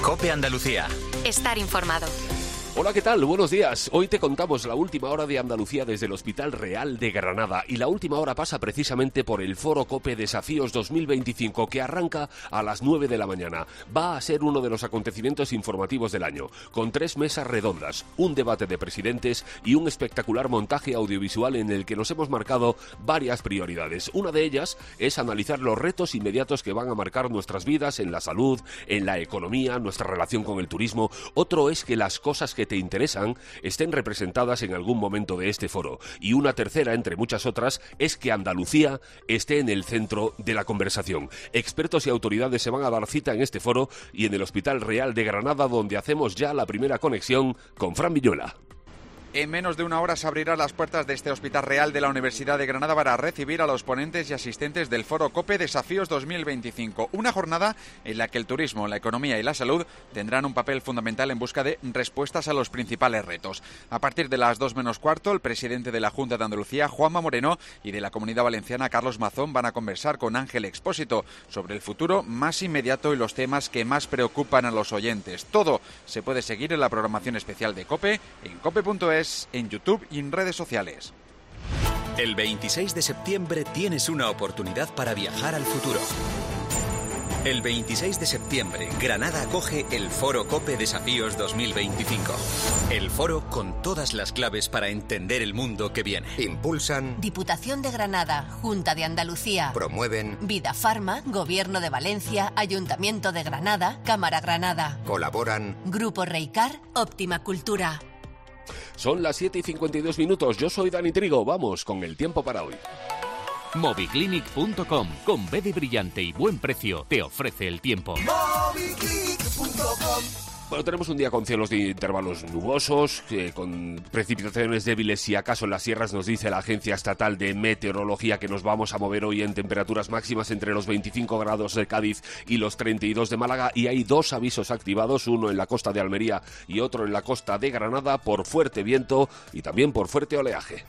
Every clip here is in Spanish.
COPE Andalucía. Estar informado. Hola, ¿qué tal? Buenos días. Hoy te contamos la última hora de Andalucía desde el Hospital Real de Granada. Y la última hora pasa precisamente por el Foro COPE Desafíos 2025, que arranca a las 9 de la mañana. Va a ser uno de los acontecimientos informativos del año, con 3 mesas redondas, un debate de presidentes y un espectacular montaje audiovisual en el que nos hemos marcado varias prioridades. Una de ellas es analizar los retos inmediatos que van a marcar nuestras vidas en la salud, en la economía, nuestra relación con el turismo. Otro es que las cosas que te interesan estén representadas en algún momento de este foro. Y una tercera, entre muchas otras, es que Andalucía esté en el centro de la conversación. Expertos y autoridades se van a dar cita en este foro y en el Hospital Real de Granada, donde hacemos ya la primera conexión con Fran Viñuela. En menos de una hora se abrirán las puertas de este Hospital Real de la Universidad de Granada para recibir a los ponentes y asistentes del Foro COPE Desafíos 2025. Una jornada en la que el turismo, la economía y la salud tendrán un papel fundamental en busca de respuestas a los principales retos. A partir de las 2 menos cuarto, el presidente de la Junta de Andalucía, Juanma Moreno, y de la Comunidad Valenciana, Carlos Mazón, van a conversar con Ángel Expósito sobre el futuro más inmediato y los temas que más preocupan a los oyentes. Todo se puede seguir en la programación especial de COPE, en cope.es, en YouTube y en redes sociales. El 26 de septiembre tienes una oportunidad para viajar al futuro. El 26 de septiembre, Granada acoge el Foro COPE Desafíos 2025. El foro con todas las claves para entender el mundo que viene. Impulsan Diputación de Granada, Junta de Andalucía, promueven, Vida Farma, Gobierno de Valencia, Ayuntamiento de Granada, Cámara Granada, colaboran, Grupo Reicar, Óptima Cultura. Son las 7:52. Yo soy Dani Trigo. Vamos con el tiempo para hoy. Moviclinic.com, con B de brillante y buen precio, te ofrece el tiempo. Moviclinic.com. Bueno, tenemos un día con cielos de intervalos nubosos, con precipitaciones débiles si acaso en las sierras. Nos dice la Agencia Estatal de Meteorología que nos vamos a mover hoy en temperaturas máximas entre los 25 grados de Cádiz y los 32 de Málaga, y hay 2 avisos activados, uno en la costa de Almería y otro en la costa de Granada, por fuerte viento y también por fuerte oleaje.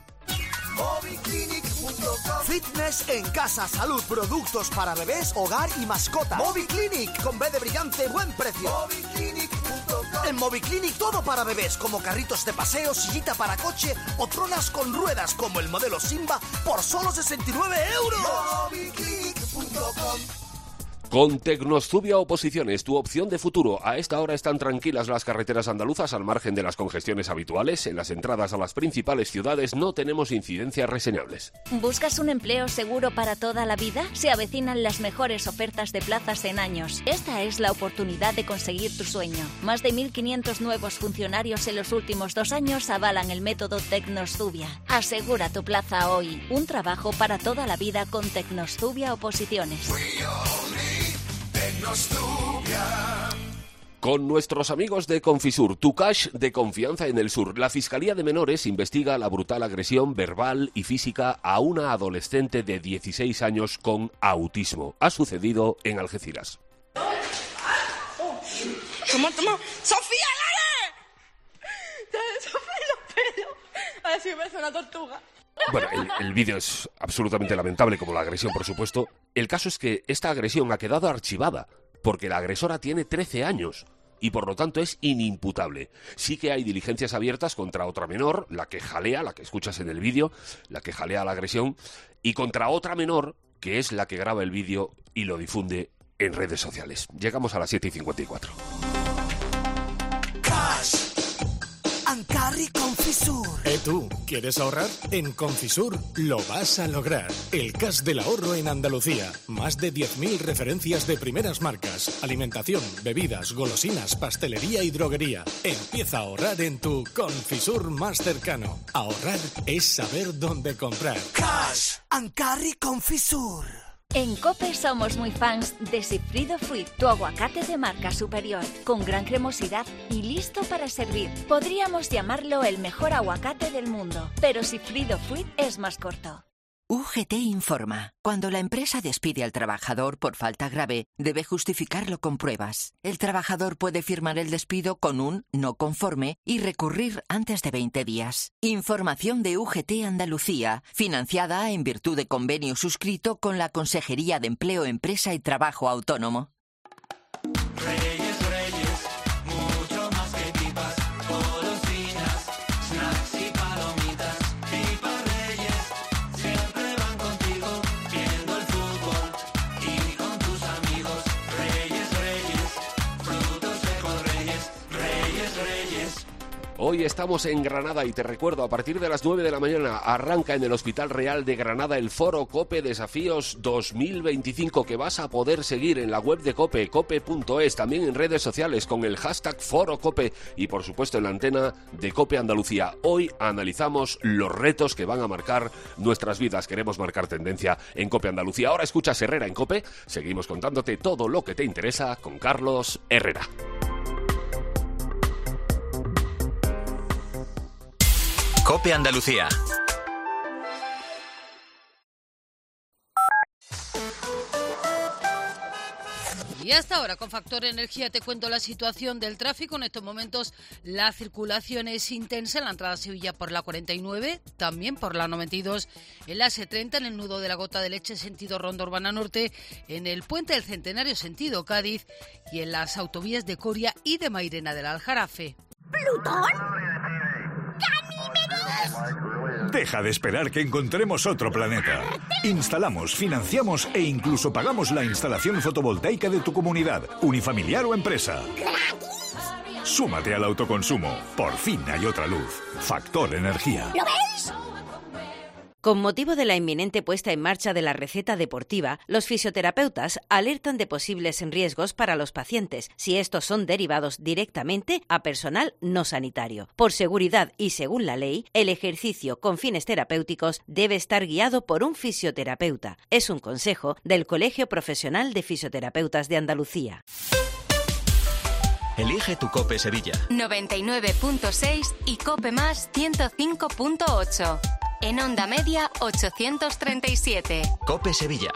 Fitness en casa, salud, productos para bebés, hogar y mascota. Moviclinic, con B de brillante, buen precio. En Moviclinic todo para bebés, como carritos de paseo, sillita para coche o tronas con ruedas, como el modelo Simba, por solo 69 euros. Moviclinic.com. Con Tecnostubia Oposiciones, tu opción de futuro. A esta hora están tranquilas las carreteras andaluzas al margen de las congestiones habituales. En las entradas a las principales ciudades no tenemos incidencias reseñables. ¿Buscas un empleo seguro para toda la vida? Se avecinan las mejores ofertas de plazas en años. Esta es la oportunidad de conseguir tu sueño. Más de 1.500 nuevos funcionarios en los últimos 2 años avalan el método Tecnostubia. Asegura tu plaza hoy. Un trabajo para toda la vida con Tecnostubia Oposiciones. Con nuestros amigos de Confisur, tu cash de confianza en el sur. La Fiscalía de Menores investiga la brutal agresión verbal y física a una adolescente de 16 años con autismo. Ha sucedido en Algeciras. ¡Toma! ¡Sofía, Lara! ¡Sofía, los pelos! A ver si me parece una tortuga. Bueno, el vídeo es absolutamente lamentable, como la agresión, por supuesto. El caso es que esta agresión ha quedado archivada, porque la agresora tiene 13 años y por lo tanto es inimputable. Sí que hay diligencias abiertas contra otra menor, la que jalea, la que escuchas en el vídeo, la que jalea la agresión, y contra otra menor, que es la que graba el vídeo y lo difunde en redes sociales. Llegamos a las 7:54. Ancarri Confisur. ¿Tú quieres ahorrar? En Confisur lo vas a lograr. El cash del ahorro en Andalucía. Más de 10.000 referencias de primeras marcas. Alimentación, bebidas, golosinas, pastelería y droguería. Empieza a ahorrar en tu Confisur más cercano. Ahorrar es saber dónde comprar. Cash. Ancarri Confisur. En COPE somos muy fans de Sigfrido Fruit, tu aguacate de marca superior, con gran cremosidad y listo para servir. Podríamos llamarlo el mejor aguacate del mundo, pero Sigfrido Fruit es más corto. UGT informa. Cuando la empresa despide al trabajador por falta grave, debe justificarlo con pruebas. El trabajador puede firmar el despido con un no conforme y recurrir antes de 20 días. Información de UGT Andalucía, financiada en virtud de convenio suscrito con la Consejería de Empleo, Empresa y Trabajo Autónomo. Reyes, Hoy estamos en Granada y te recuerdo, a partir de las 9 de la mañana arranca en el Hospital Real de Granada el Foro COPE Desafíos 2025 que vas a poder seguir en la web de COPE, cope.es, también en redes sociales con el hashtag Foro COPE y por supuesto en la antena de COPE Andalucía. Hoy analizamos los retos que van a marcar nuestras vidas. Queremos marcar tendencia en COPE Andalucía. Ahora escuchas Herrera en COPE. Seguimos contándote todo lo que te interesa con Carlos Herrera. COPE Andalucía. Y hasta ahora, con Factor Energía, te cuento la situación del tráfico. En estos momentos la circulación es intensa en la entrada a Sevilla por la 49, también por la 92, en la S30, en el nudo de la Gota de Leche, sentido Ronda Urbana Norte, en el Puente del Centenario, sentido Cádiz, y en las autovías de Coria y de Mairena del Aljarafe. ¿Plutón? Deja de esperar que encontremos otro planeta. Instalamos, financiamos e incluso pagamos la instalación fotovoltaica de tu comunidad, unifamiliar o empresa. ¡Gratis! Súmate al autoconsumo. Por fin hay otra luz. Factor Energía. ¿Lo veis? Con motivo de la inminente puesta en marcha de la receta deportiva, los fisioterapeutas alertan de posibles riesgos para los pacientes si estos son derivados directamente a personal no sanitario. Por seguridad y según la ley, el ejercicio con fines terapéuticos debe estar guiado por un fisioterapeuta. Es un consejo del Colegio Profesional de Fisioterapeutas de Andalucía. Elige tu COPE Sevilla. 99.6 y COPE Más 105.8. En onda media 837. COPE Sevilla.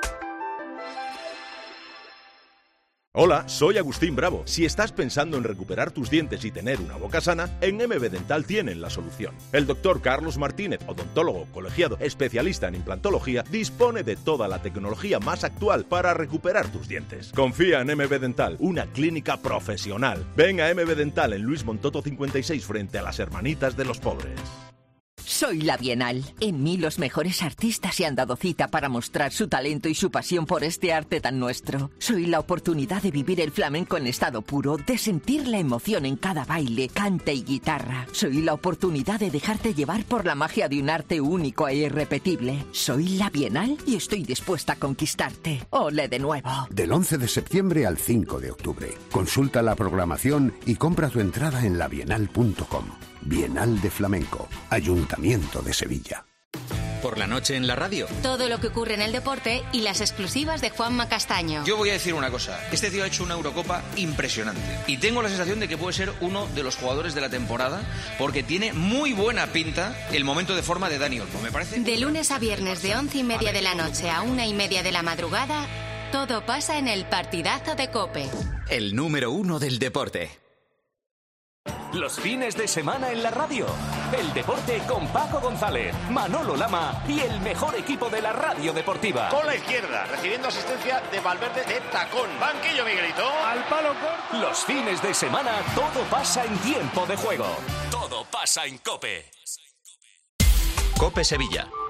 Hola, soy Agustín Bravo. Si estás pensando en recuperar tus dientes y tener una boca sana, en MB Dental tienen la solución. El doctor Carlos Martínez, odontólogo colegiado especialista en implantología, dispone de toda la tecnología más actual para recuperar tus dientes. Confía en MB Dental, una clínica profesional. Ven a MB Dental en Luis Montoto 56 frente a las Hermanitas de los Pobres. Soy la Bienal. En mí los mejores artistas se han dado cita para mostrar su talento y su pasión por este arte tan nuestro. Soy la oportunidad de vivir el flamenco en estado puro, de sentir la emoción en cada baile, cante y guitarra. Soy la oportunidad de dejarte llevar por la magia de un arte único e irrepetible. Soy la Bienal y estoy dispuesta a conquistarte. ¡Ole de nuevo! Del 11 de septiembre al 5 de octubre. Consulta la programación y compra tu entrada en labienal.com. Bienal de Flamenco, Ayuntamiento de Sevilla. Por la noche en la radio. Todo lo que ocurre en el deporte y las exclusivas de Juanma Castaño. Yo voy a decir una cosa. Este tío ha hecho una Eurocopa impresionante. Y tengo la sensación de que puede ser uno de los jugadores de la temporada porque tiene muy buena pinta el momento de forma de Dani Olmo, me parece. De lunes a viernes de 11:30 de la noche a 1:30 de la madrugada, todo pasa en el partidazo de COPE. El número 1 del deporte. Los fines de semana en la radio. El deporte con Paco González, Manolo Lama y el mejor equipo de la radio deportiva. Con la izquierda, recibiendo asistencia de Valverde de tacón. Banquillo, Miguelito. Al palo corto. Los fines de semana todo pasa en tiempo de juego. Todo pasa en COPE. COPE Sevilla.